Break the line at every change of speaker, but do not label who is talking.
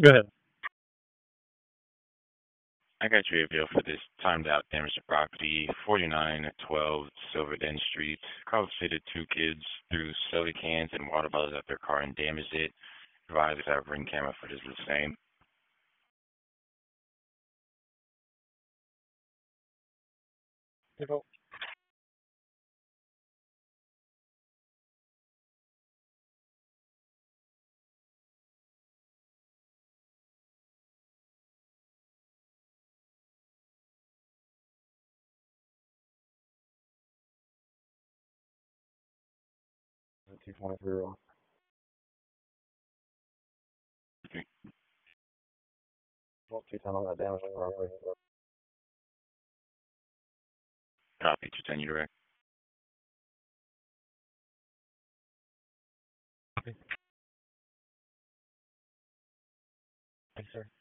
Go ahead.
I got your bill for this timed out damage to property, 4912 Silver Den Street. Car fitted two kids threw soda cans and water bottles at their car and damaged it. Advisors have ring camera footage of the same.
Default. 223 roll. 210 on that damage to property.
Copy, 210, you direct.
Copy. Thanks, sir.